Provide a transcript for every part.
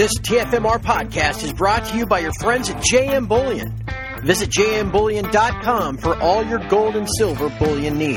This TFMR podcast is brought to you by your friends at JM Bullion. Visit jmbullion.com for all your gold and silver bullion needs.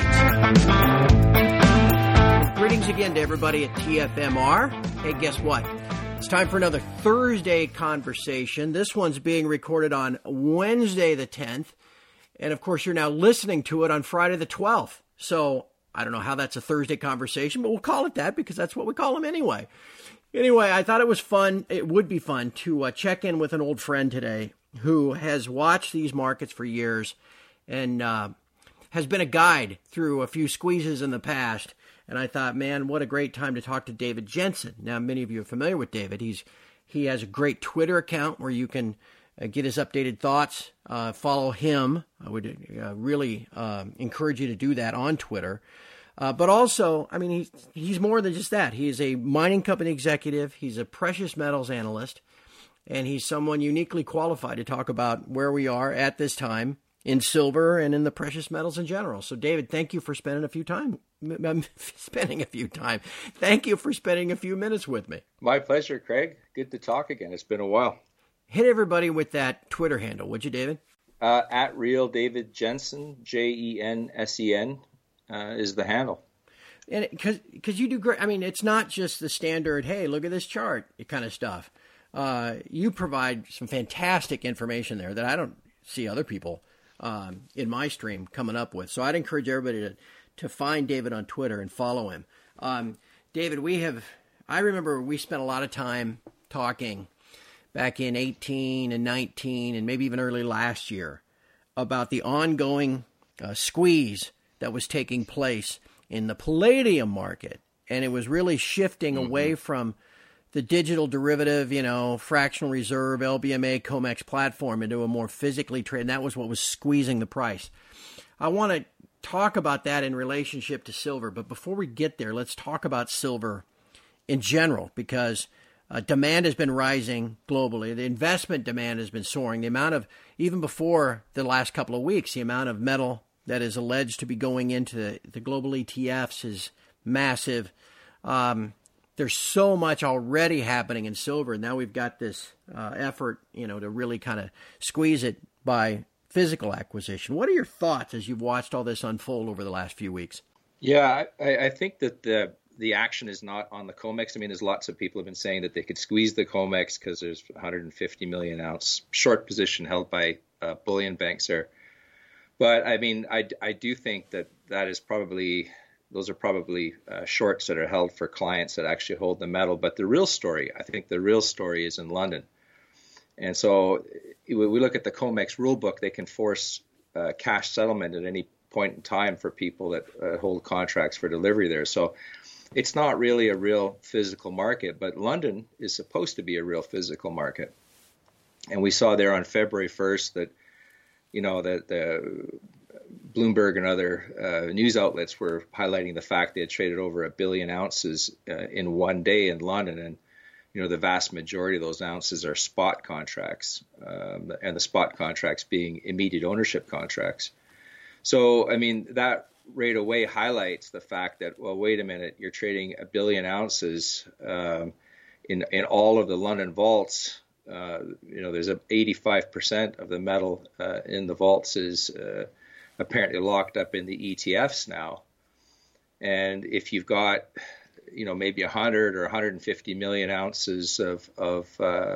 Greetings again to everybody at TFMR. Hey, guess what? It's time for another Thursday conversation. This one's being recorded on Wednesday the 10th. And, of course, you're now listening to it on Friday the 12th. So I don't know how that's a Thursday conversation, but we'll call it that because that's what we call them anyway. Anyway, I thought it was fun. It would be fun to check in with an old friend today who has watched these markets for years and has been a guide through a few squeezes in the past. And I thought, man, what a great time to talk to David Jensen. Now, many of you are familiar with David. He has a great Twitter account where you can get his updated thoughts. Follow him. I would really encourage you to do that on Twitter. But also, I mean, he's more than just that. He is a mining company executive. He's a precious metals analyst. And he's someone uniquely qualified to talk about where we are at this time in silver and in the precious metals in general. So, David, thank you for spending a few minutes with me. My pleasure, Craig. Good to talk again. It's been a while. Hit everybody with that Twitter handle, would you, David? At Real David Jensen, Jensen, is the handle. And because you do great. I mean, it's not just the standard, hey, look at this chart kind of stuff. You provide some fantastic information there that I don't see other people in my stream coming up with. So I'd encourage everybody to find David on Twitter and follow him. David, I remember we spent a lot of time talking back in 18 and 19 and maybe even early last year about the ongoing squeeze that was taking place in the palladium market. And it was really shifting away from the digital derivative, fractional reserve, LBMA, COMEX platform into a more physically traded. And that was what was squeezing the price. I want to talk about that in relationship to silver. But before we get there, let's talk about silver in general, because demand has been rising globally. The investment demand has been soaring. The amount of, even before the last couple of weeks, the amount of metal that is alleged to be going into the global ETFs is massive. There's so much already happening in silver. Now we've got this effort, to really kind of squeeze it by physical acquisition. What are your thoughts as you've watched all this unfold over the last few weeks? Yeah, I think that the action is not on the COMEX. I mean, there's lots of people have been saying that they could squeeze the COMEX because there's 150 million ounce short position held by bullion banks there. But I mean, I do think that those are probably shorts that are held for clients that actually hold the metal. But I think the real story is in London. And so when we look at the COMEX rule book, they can force cash settlement at any point in time for people that hold contracts for delivery there. So it's not really a real physical market, but London is supposed to be a real physical market. And we saw there on February 1st that that the Bloomberg and other news outlets were highlighting the fact they had traded over 1 billion ounces in one day in London. And, the vast majority of those ounces are spot contracts, and the spot contracts being immediate ownership contracts. So, I mean, that right away highlights the fact that, well, wait a minute, you're trading 1 billion ounces in all of the London vaults. There's 85% of the metal in the vaults is apparently locked up in the ETFs now. And if you've got, maybe 100 or 150 million ounces of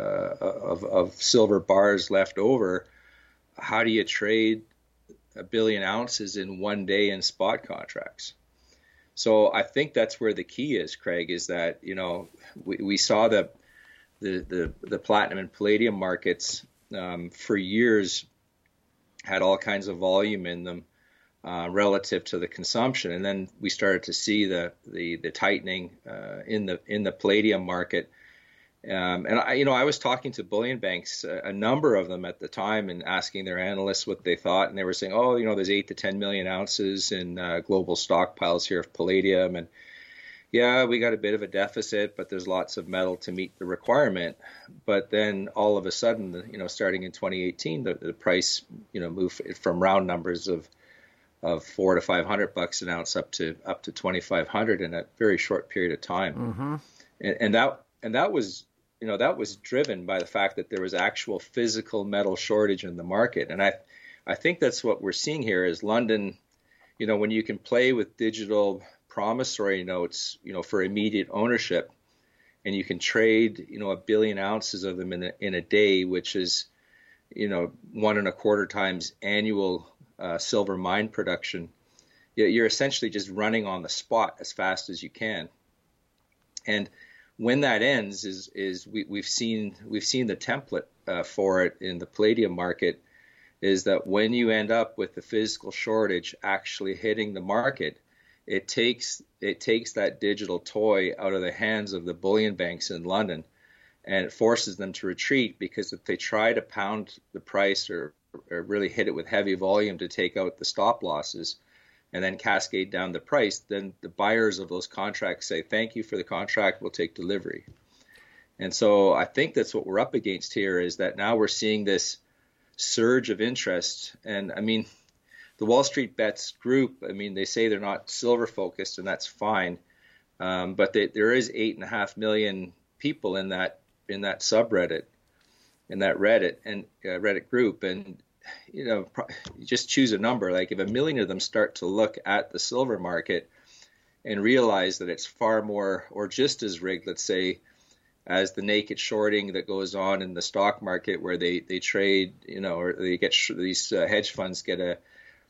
silver bars left over, how do you trade 1 billion ounces in one day in spot contracts? So I think that's where the key is, Craig, is that, we saw the platinum and palladium markets for years had all kinds of volume in them relative to the consumption, and then we started to see the tightening in the palladium market. And I was talking to bullion banks, a number of them at the time, and asking their analysts what they thought, and they were saying, there's 8 to 10 million ounces in global stockpiles here of palladium, and yeah, we got a bit of a deficit, but there's lots of metal to meet the requirement. But then all of a sudden, starting in 2018, the price, moved from round numbers of $400 to $500 an ounce up to $2,500 in a very short period of time. Mm-hmm. And that was that was driven by the fact that there was actual physical metal shortage in the market. And I think that's what we're seeing here is London, when you can play with digital promissory notes, for immediate ownership, and you can trade, 1 billion ounces of them in a day, which is, 1.25 times annual silver mine production. You're essentially just running on the spot as fast as you can. And when that ends, we've seen the template for it in the palladium market, is that when you end up with the physical shortage actually hitting the market, it takes that digital toy out of the hands of the bullion banks in London, and it forces them to retreat, because if they try to pound the price or really hit it with heavy volume to take out the stop losses and then cascade down the price, then the buyers of those contracts say, thank you for the contract, we'll take delivery. And so I think that's what we're up against here, is that now we're seeing this surge of interest. And I mean, the Wall Street Bets group, they say they're not silver focused, and that's fine. But there is 8.5 million people in that subreddit, in that Reddit and Reddit group. And, you just choose a number. Like if 1 million of them start to look at the silver market and realize that it's far more or just as rigged, let's say, as the naked shorting that goes on in the stock market, where they trade, or they get these hedge funds get a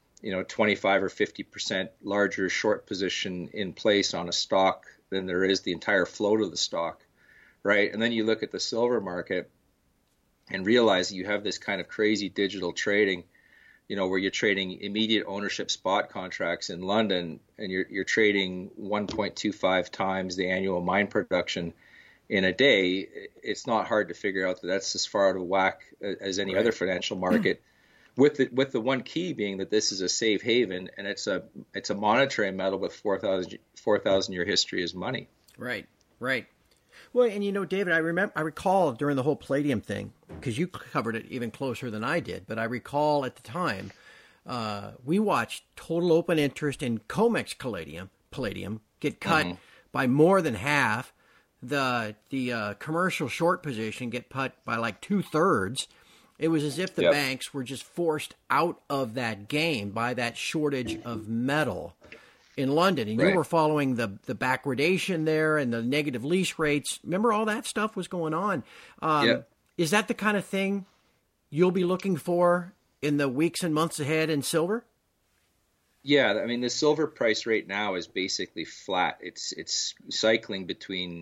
25 or 50% larger short position in place on a stock than there is the entire float of the stock, right? And then you look at the silver market and realize that you have this kind of crazy digital trading, where you're trading immediate ownership spot contracts in London, and you're trading 1.25 times the annual mine production in a day. It's not hard to figure out that that's as far out of whack as any other financial market. With the one key being that this is a safe haven, and it's a monetary metal with 4,000 year history as money. Right. Well, and David, I recall during the whole palladium thing, because you covered it even closer than I did, but I recall at the time we watched total open interest in COMEX palladium get cut by more than half. The commercial short position get cut by like 2/3. It was as if the banks were just forced out of that game by that shortage of metal in London. And you were following the backwardation there and the negative lease rates. Remember all that stuff was going on. Is that the kind of thing you'll be looking for in the weeks and months ahead in silver? Yeah, the silver price right now is basically flat. It's cycling between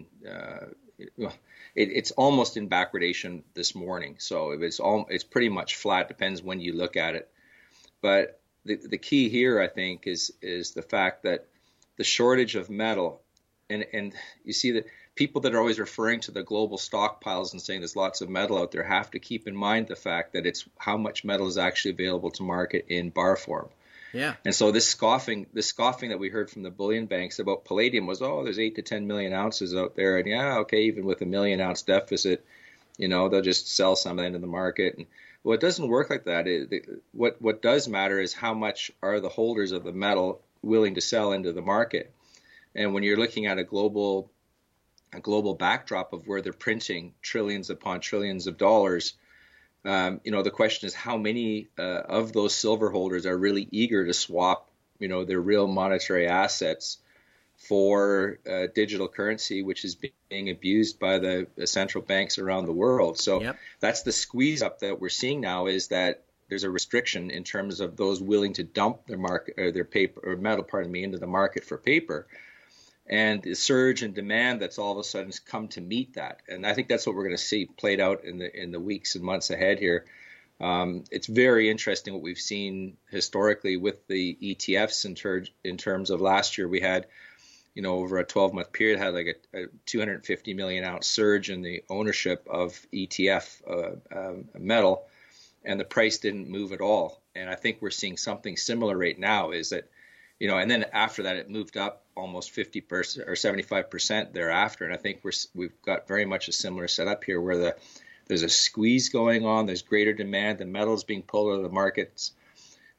it's almost in backwardation this morning. So it's pretty much flat. Depends when you look at it. But the key here, I think, is the fact that the shortage of metal, and you see that people that are always referring to the global stockpiles and saying there's lots of metal out there have to keep in mind the fact that it's how much metal is actually available to market in bar form. Yeah. And so this scoffing that we heard from the bullion banks about palladium was, there's 8 to 10 million ounces out there. And even with 1 million ounce deficit, they'll just sell some of that into the market. And well, it doesn't work like that. What does matter is how much are the holders of the metal willing to sell into the market. And when you're looking at a global backdrop of where they're printing trillions upon trillions of dollars, the question is how many of those silver holders are really eager to swap, their real monetary assets for digital currency, which is being abused by the central banks around the world. So that's the squeeze up that we're seeing now, is that there's a restriction in terms of those willing to dump their market or their paper or metal, into the market for paper. And the surge in demand that's all of a sudden come to meet that. And I think that's what we're going to see played out in the weeks and months ahead here. It's very interesting what we've seen historically with the ETFs in terms of last year. We had, over a 12-month period, had like a 250 million ounce surge in the ownership of ETF metal, and the price didn't move at all. And I think we're seeing something similar right now, is that, and then after that, it moved up almost 50% or 75% thereafter. And I think we've got very much a similar setup here, where there's a squeeze going on. There's greater demand. The metal's being pulled out of the markets.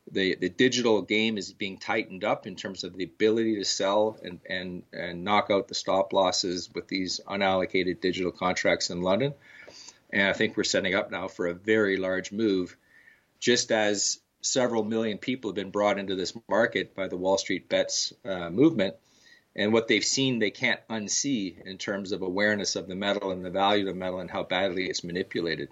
the digital game is being tightened up in terms of the ability to sell and knock out the stop losses with these unallocated digital contracts in London. And I think we're setting up now for a very large move, just as several million people have been brought into this market by the Wall Street Bets movement. And what they've seen, they can't unsee in terms of awareness of the metal and the value of the metal and how badly it's manipulated.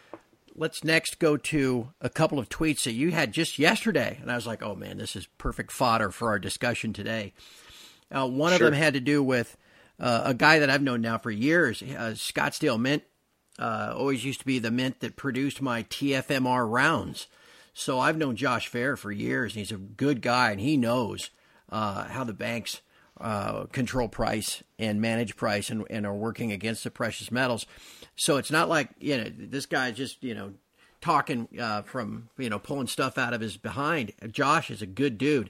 Let's next go to a couple of tweets that you had just yesterday. And I was like, oh, man, this is perfect fodder for our discussion today. One of them had to do with a guy that I've known now for years, Scottsdale Mint. Always used to be the mint that produced my TFMR rounds. So I've known Josh Fair for years, and he's a good guy, and he knows how the banks control price and manage price and are working against the precious metals. So it's not like, this guy just, talking from, pulling stuff out of his behind. Josh is a good dude.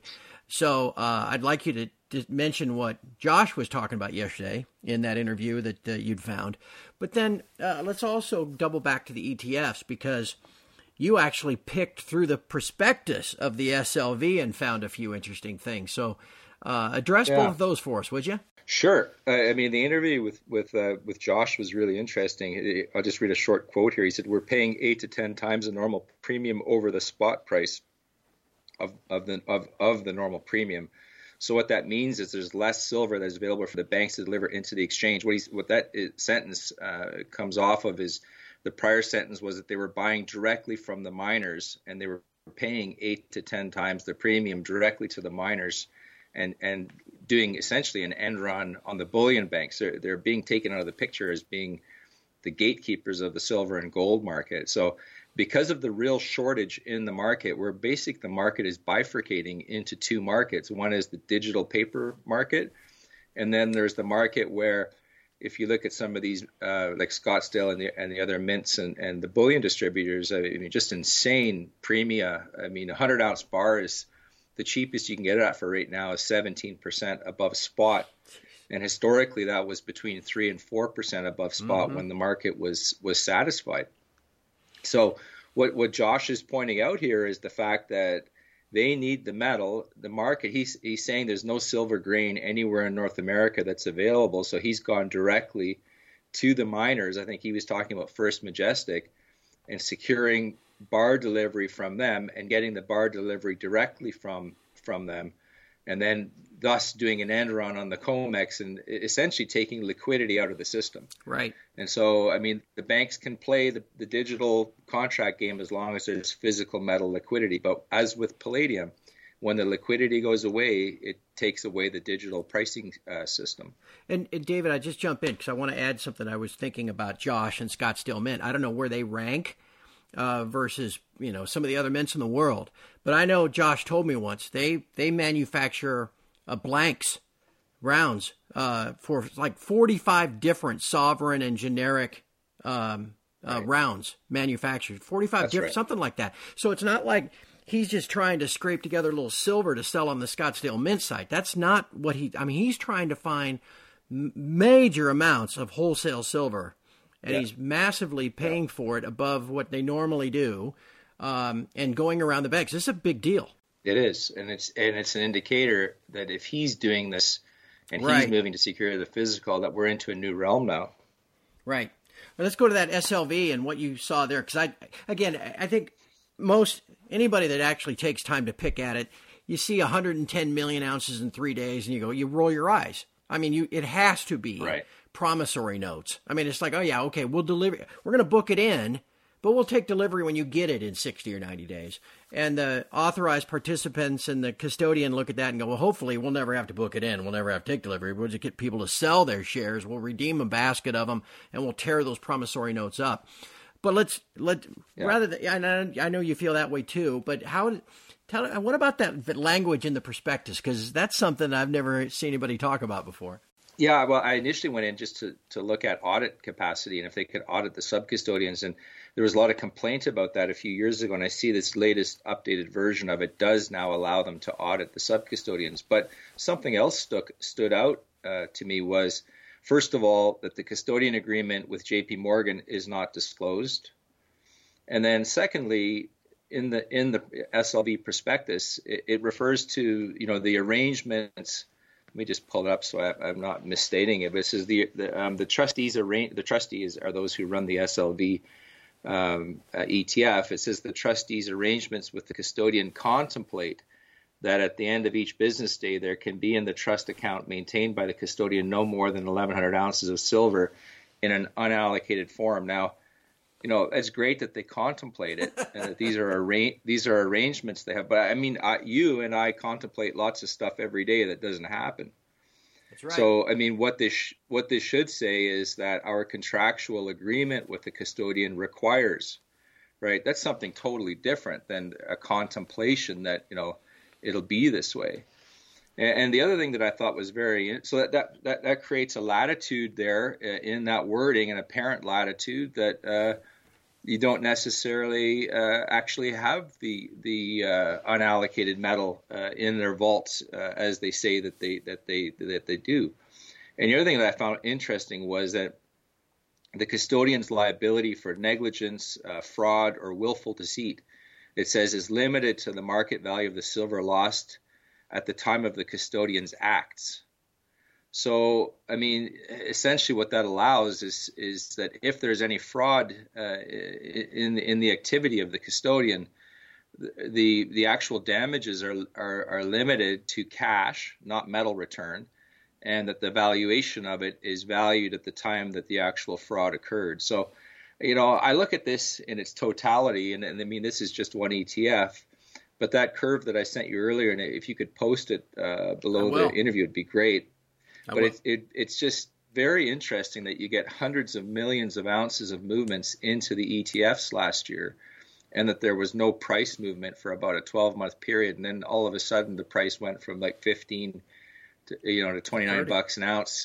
So I'd like you to mention what Josh was talking about yesterday in that interview that you'd found. But then let's also double back to the ETFs, because you actually picked through the prospectus of the SLV and found a few interesting things. So address both of those for us, would you? Sure. I mean, the interview with Josh was really interesting. I'll just read a short quote here. He said, "We're paying 8 to 10 times the normal premium over the spot price of the normal premium. So what that means is there's less silver that is available for the banks to deliver into the exchange." What that sentence comes off of is the prior sentence was that they were buying directly from the miners, and they were paying 8 to 10 times the premium directly to the miners, and doing essentially an end run on the bullion banks. They're being taken out of the picture as being the gatekeepers of the silver and gold market. So because of the real shortage in the market, the market is bifurcating into two markets. One is the digital paper market, and then there's the market where, if you look at some of these, like Scottsdale and the other mints and the bullion distributors, I mean, just insane premia. I mean, 100-ounce bar is the cheapest you can get it at for right now is 17% above spot. And historically, that was between 3 and 4% above spot when the market was satisfied. So what Josh is pointing out here is the fact that they need the metal. The market, he's saying there's no silver grain anywhere in North America that's available. So he's gone directly to the miners. I think he was talking about First Majestic, and securing bar delivery from them and getting the bar delivery directly from them, and then thus doing an end run on the COMEX and essentially taking liquidity out of the system. Right. And so, I mean, the banks can play the digital contract game as long as there's physical metal liquidity. But as with palladium, when the liquidity goes away, it takes away the digital pricing system. And David, I just jump in because I want to add something. I was thinking about Josh and Scottsdale Mint. I don't know where they rank versus, some of the other mints in the world. But I know Josh told me once they manufacture blanks rounds for like 45 different sovereign and generic rounds manufactured. 45 different, right. Something like that. So it's not like he's just trying to scrape together a little silver to sell on the Scottsdale Mint site. That's not what he's trying to find major amounts of wholesale silver. And he's massively paying for it above what they normally do, and going around the banks. This is a big deal. It is, and it's an indicator that if he's doing this and he's moving to secure the physical, that we're into a new realm now. Right. Well, let's go to that SLV and what you saw there, because I think anybody that actually takes time to pick at it, you see 110 million ounces in 3 days, and you roll your eyes. I mean, it has to be promissory notes. I mean, it's like, oh yeah, okay, we'll deliver. We're going to book it in, but we'll take delivery when you get it in 60 or 90 days. And the authorized participants and the custodian look at that and go, well, hopefully we'll never have to book it in. We'll never have to take delivery. We'll just get people to sell their shares. We'll redeem a basket of them, and we'll tear those promissory notes up. But rather than, I know you feel that way too, but what about that language in the prospectus? Because that's something I've never seen anybody talk about before. Yeah, well, I initially went in just to look at audit capacity and if they could audit the sub-custodians. And there was a lot of complaint about that a few years ago. And I see this latest updated version of it does now allow them to audit the sub-custodians. But something else stood out to me was, first of all, that the custodian agreement with JP Morgan is not disclosed. And then secondly, in the SLV prospectus, it refers to, you know, the arrangements. Let me just pull it up so I'm not misstating it. But it says the trustees the trustees are those who run the SLV ETF. It says the trustees' arrangements with the custodian contemplate that at the end of each business day, there can be in the trust account maintained by the custodian no more than 1,100 ounces of silver in an unallocated form. Now, you know, it's great that they contemplate it and that these are arrangements they have. But I mean, you and I contemplate lots of stuff every day that doesn't happen. That's right. So, I mean, what this should say is that our contractual agreement with the custodian requires, right? That's something totally different than a contemplation that, you know, it'll be this way. And the other thing that I thought was so that creates a latitude there in that wording, an apparent latitude that you don't necessarily actually have the unallocated metal in their vaults as they say that they do. And the other thing that I found interesting was that the custodian's liability for negligence, fraud, or willful deceit, it says, is limited to the market value of the silver lost at the time of the custodian's acts. So, I mean, essentially what that allows is that if there's any fraud in the activity of the custodian, the actual damages are limited to cash, not metal return, and that the valuation of it is valued at the time that the actual fraud occurred. So, you know, I look at this in its totality, and I mean, this is just one ETF, but that curve that I sent you earlier, and if you could post it below the interview, it'd be great. But it's just very interesting that you get hundreds of millions of ounces of movements into the ETFs last year, and that there was no price movement for about a 12-month period, and then all of a sudden the price went from like 15 to 29 bucks an ounce.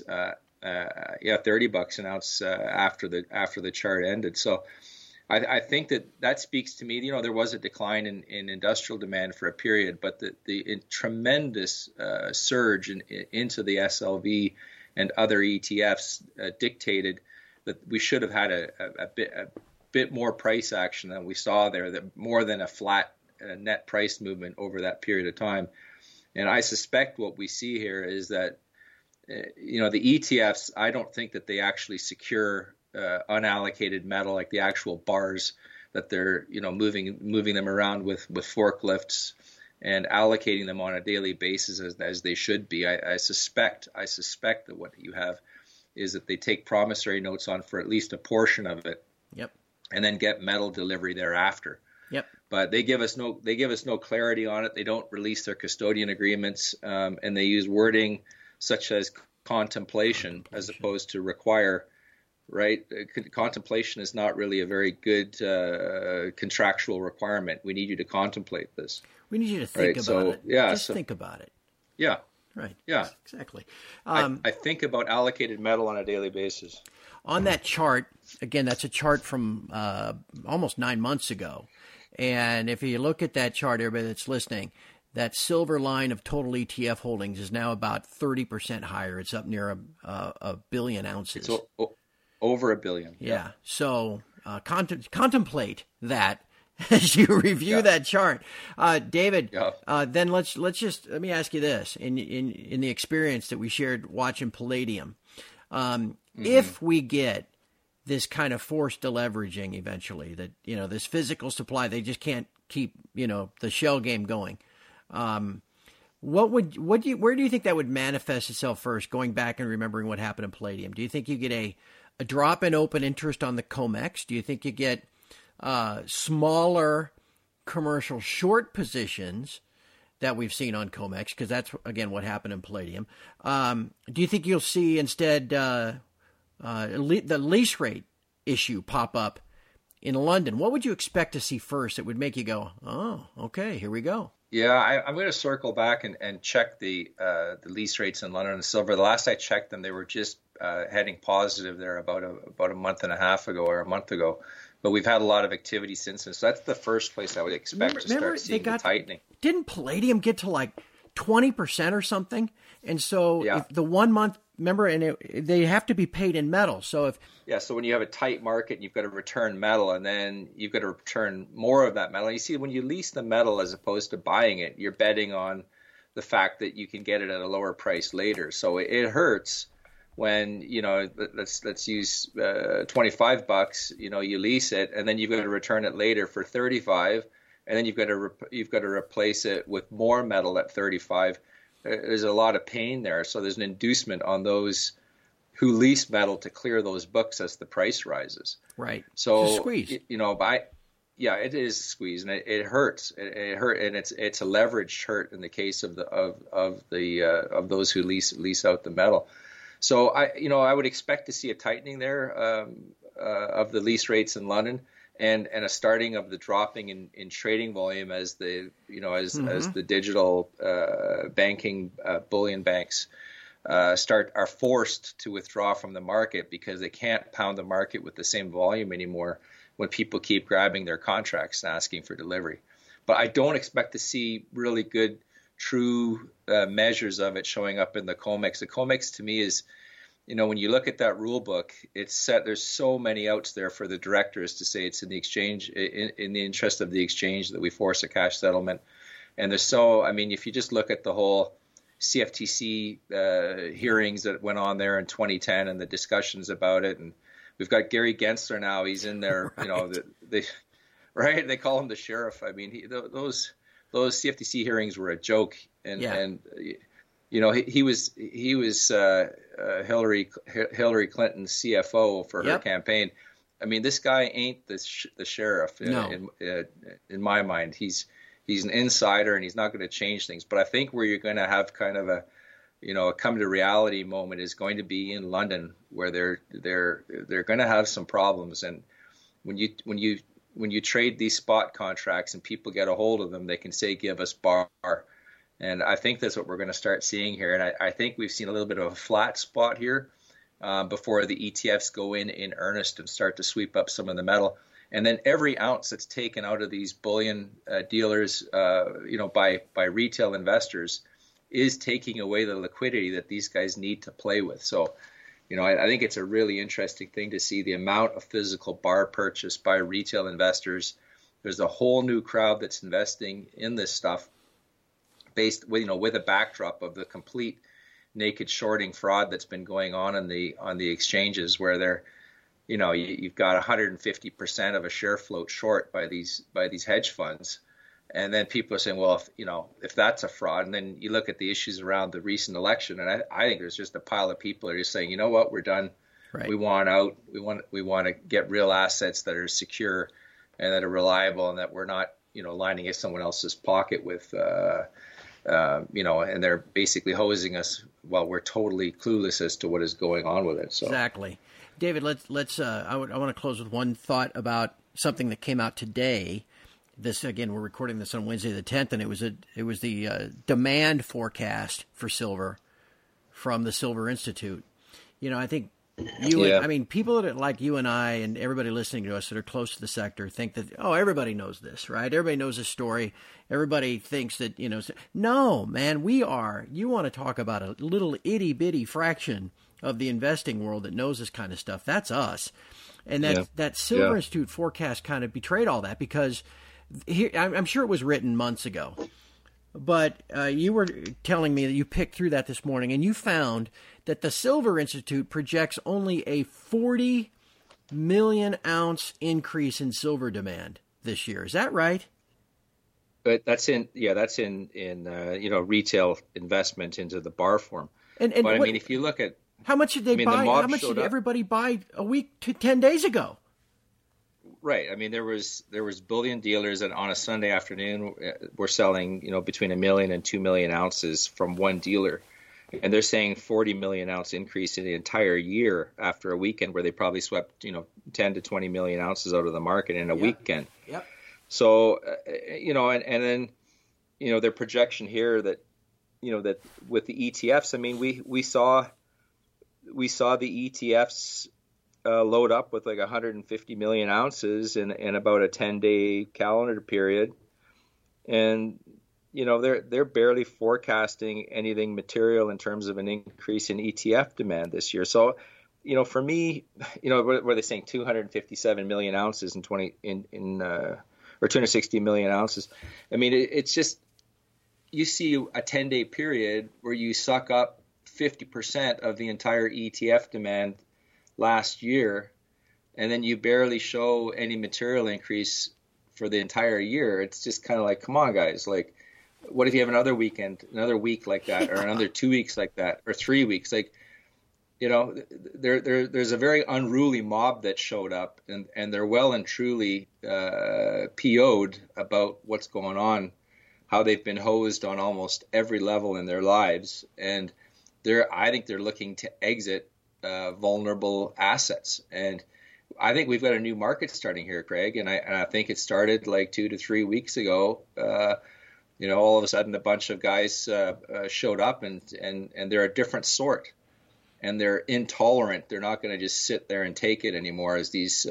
$30 an ounce after the chart ended. So I think that speaks to me. You know, there was a decline in industrial demand for a period, but the tremendous surge into the SLV and other ETFs dictated that we should have had a bit more price action than we saw there, that more than a flat net price movement over that period of time. And I suspect what we see here is that, you know, the ETFs, I don't think that they actually secure unallocated metal, like the actual bars that they're, you know, moving them around with forklifts and allocating them on a daily basis as they should be. I suspect that what you have is that they take promissory notes on for at least a portion of it. Yep. And then get metal delivery thereafter. Yep. But they give us no clarity on it. They don't release their custodian agreements, and they use wording such as contemplation as opposed to require. Right? Contemplation is not really a very good contractual requirement. We need you to contemplate this. We need you to think about it. Yeah, just think about it. Yeah. Right. Yeah. Exactly. I think about allocated metal on a daily basis. On that chart, again, that's a chart from almost 9 months ago. And if you look at that chart, everybody that's listening, that silver line of total ETF holdings is now about 30% higher. It's up near a billion ounces. It's over a billion. Yeah. So contemplate that as you review that chart. David, then let me ask you this. In the experience that we shared watching Palladium, if we get this kind of forced deleveraging eventually, that, you know, this physical supply, they just can't keep, you know, the shell game going. Where do you think that would manifest itself first, going back and remembering what happened in Palladium? Do you think you get a drop in open interest on the COMEX? Do you think you get smaller commercial short positions that we've seen on COMEX? Because that's, again, what happened in Palladium. Do you think you'll see instead the lease rate issue pop up in London? What would you expect to see first that would make you go, oh, okay, here we go? Yeah, I'm going to circle back and check the lease rates in London and silver. The last I checked them, they were just heading positive there about a month and a half ago or a month ago. But we've had a lot of activity since then. So that's the first place I would expect to start seeing the tightening. Didn't Palladium get to like 20% or something? And so if the 1 month remember, and they have to be paid in metal. So so when you have a tight market, you've got to return metal, and then you've got to return more of that metal. You see, when you lease the metal as opposed to buying it, you're betting on the fact that you can get it at a lower price later. So it hurts when, let's use $25, you lease it, and then you've got to return it later for 35, and then you've got to replace it with more metal at 35. There's a lot of pain there. So there's an inducement on those who lease metal to clear those books as the price rises. Right. So it's a squeeze. It is a squeeze, and it hurts. It hurt, and it's a leveraged hurt in the case of those who lease out the metal. So I would expect to see a tightening there of the lease rates in London, and a starting of the dropping in trading volume as the digital banking bullion banks are forced to withdraw from the market because they can't pound the market with the same volume anymore when people keep grabbing their contracts and asking for delivery. But I don't expect to see really good, true measures of it showing up in the COMEX. The COMEX to me is, when you look at that rule book, it's set. There's so many outs there for the directors to say it's in the exchange, in the interest of the exchange, that we force a cash settlement. And if you just look at the whole CFTC hearings that went on there in 2010 and the discussions about it, and we've got Gary Gensler now. He's in there, right? They call him the sheriff. I mean, those CFTC hearings were a joke, and he was Hillary Clinton's CFO for her campaign. I mean, this guy ain't the sheriff in my mind. He's an insider, and he's not going to change things. But I think where you're going to have kind of a come to reality moment is going to be in London, where they're going to have some problems. And when you trade these spot contracts and people get a hold of them, they can say, give us bar. And I think that's what we're going to start seeing here. And I think we've seen a little bit of a flat spot here before the ETFs go in earnest and start to sweep up some of the metal. And then every ounce that's taken out of these bullion dealers, by retail investors, is taking away the liquidity that these guys need to play with. So, I think it's a really interesting thing to see the amount of physical bar purchase by retail investors. There's a whole new crowd that's investing in this stuff based with a backdrop of the complete naked shorting fraud that's been going on the exchanges, where they're, you've got 150% of a share float short by these hedge funds. And then people are saying, well, if that's a fraud, and then you look at the issues around the recent election, and I think there's just a pile of people that are just saying, you know what, we're done. Right. We want out. We want to get real assets that are secure and that are reliable, and that we're not, lining in someone else's pocket with, and they're basically hosing us while we're totally clueless as to what is going on with it. So exactly, David. Let's. I want to close with one thought about something that came out today. This, again, we're recording this on Wednesday the 10th, and it was the demand forecast for silver from the Silver Institute. I think people that like you and I and everybody listening to us that are close to the sector think that, everybody knows this, right? Everybody knows this story. Everybody thinks that, no, man, you want to talk about a little itty bitty fraction of the investing world that knows this kind of stuff. That's us. And that Silver Institute forecast kind of betrayed all that, because here, I'm sure it was written months ago, but you were telling me that you picked through that this morning, and you found that the Silver Institute projects only a 40 million ounce increase in silver demand this year. Is that right? But that's in retail investment into the bar form. If you look at how much did they buy? How much did everybody buy a week to 10 days ago? Right. There was bullion dealers that on a Sunday afternoon were selling, between 1 million and 2 million ounces from one dealer. And they're saying 40 million ounce increase in the entire year after a weekend where they probably swept, 10 to 20 million ounces out of the market in a weekend. Yep. So, and then, their projection here that, that with the ETFs, we saw the ETFs load up with like 150 million ounces in about a 10-day calendar period. And, they're barely forecasting anything material in terms of an increase in ETF demand this year. So, for me, were they saying 257 million ounces in 260 million ounces? I mean, it's just, you see a 10-day period where you suck up 50% of the entire ETF demand last year, and then you barely show any material increase for the entire year. It's just kind of like, come on, guys. Like, what if you have another week like that, or another 2 weeks like that, or 3 weeks? Like, there's a very unruly mob that showed up, and they're well and truly PO'd about what's going on, how they've been hosed on almost every level in their lives. And I think they're looking to exit vulnerable assets. And I think we've got a new market starting here, Craig. And I think it started like 2 to 3 weeks ago. All of a sudden a bunch of guys showed up, and they're a different sort. And they're intolerant. They're not going to just sit there and take it anymore, as these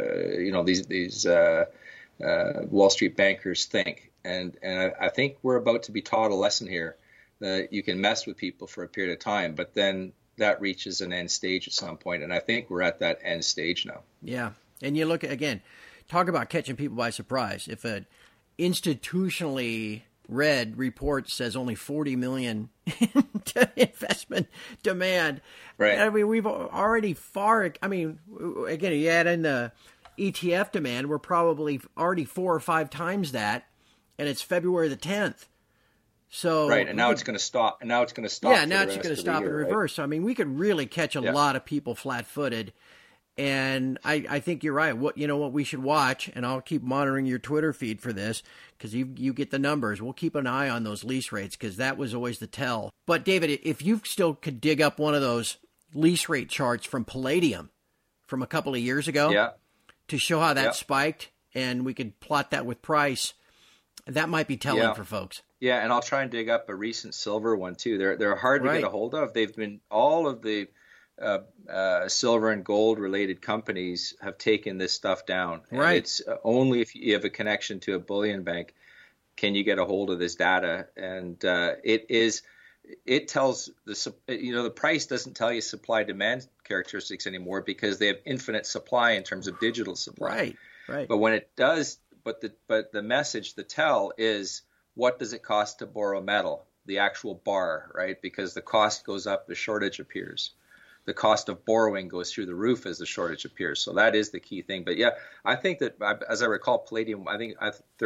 Wall Street bankers think. And I think we're about to be taught a lesson here that you can mess with people for a period of time, but then that reaches an end stage at some point. And I think we're at that end stage now. Yeah. And you look at, again, talk about catching people by surprise. If an institutionally read report says only 40 million investment demand, right? I mean, we've already again, you add in the ETF demand, we're probably already 4 or 5 times that, and it's February the 10th. So right, and now it's going to stop. And now it's going to stop. Yeah, now it's going to stop and reverse. Right? So I mean, we could really catch a lot of people flat-footed. And I think you're right. What we should watch, and I'll keep monitoring your Twitter feed for this, because you get the numbers. We'll keep an eye on those lease rates, because that was always the tell. But David, if you still could dig up one of those lease rate charts from Palladium from a couple of years ago, to show how that spiked, and we could plot that with price, that might be telling for folks. Yeah, and I'll try and dig up a recent silver one too. They're hard to get a hold of. They've been, all of the silver and gold related companies have taken this stuff down. Right. It's only if you have a connection to a bullion bank can you get a hold of this data. And it tells the price doesn't tell you supply demand characteristics anymore, because they have infinite supply in terms of digital supply. Right. But when it does, but the message, the tell is, what does it cost to borrow metal? The actual bar, right? Because the cost goes up, the shortage appears. The cost of borrowing goes through the roof as the shortage appears. So that is the key thing. But yeah, I think that, as I recall, Palladium, I think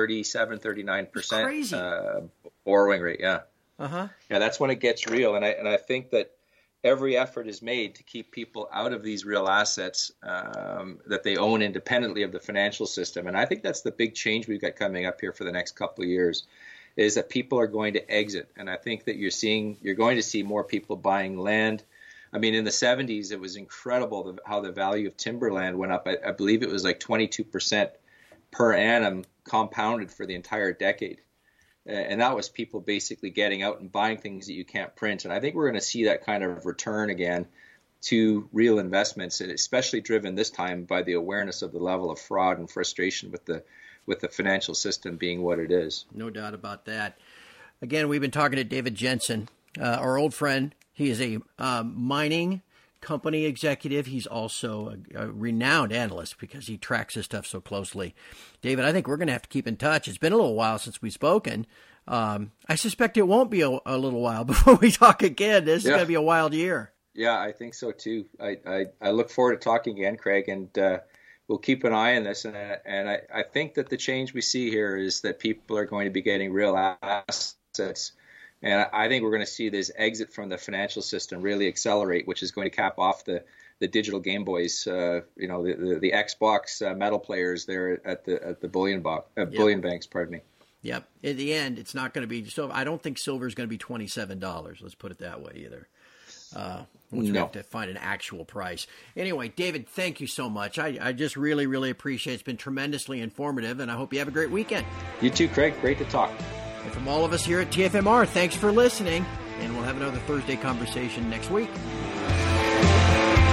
39% borrowing rate. Yeah. Uh-huh. Yeah, that's when it gets real. And I think that every effort is made to keep people out of these real assets that they own independently of the financial system. And I think that's the big change we've got coming up here for the next couple of years, is that people are going to exit. And I think that you're going to see more people buying land. I mean, in the 70s, it was incredible how the value of timberland went up. I believe it was like 22% per annum compounded for the entire decade. And that was people basically getting out and buying things that you can't print. And I think we're going to see that kind of return again to real investments, and especially driven this time by the awareness of the level of fraud and frustration with the financial system being what it is. No doubt about that. Again, we've been talking to David Jensen, our old friend. He is a mining company executive. He's also a renowned analyst because he tracks this stuff so closely. David, I think we're going to have to keep in touch. It's been a little while since we've spoken. I suspect it won't be a little while before we talk again. This is going to be a wild year. Yeah, I think so too. I look forward to talking again, Craig, and we'll keep an eye on this. And I think that the change we see here is that people are going to be getting real assets. And I think we're going to see this exit from the financial system really accelerate, which is going to cap off the digital Game Boys, the Xbox metal players there at the bullion banks. Pardon me. Yep. In the end, it's not going to be so. I don't think silver is going to be $27. Let's put it that way either. We have to find an actual price. Anyway, David, thank you so much. I just really, really appreciate it. It's been tremendously informative, and I hope you have a great weekend. You too, Craig. Great to talk. And from all of us here at TFMR, thanks for listening, and we'll have another Thursday conversation next week.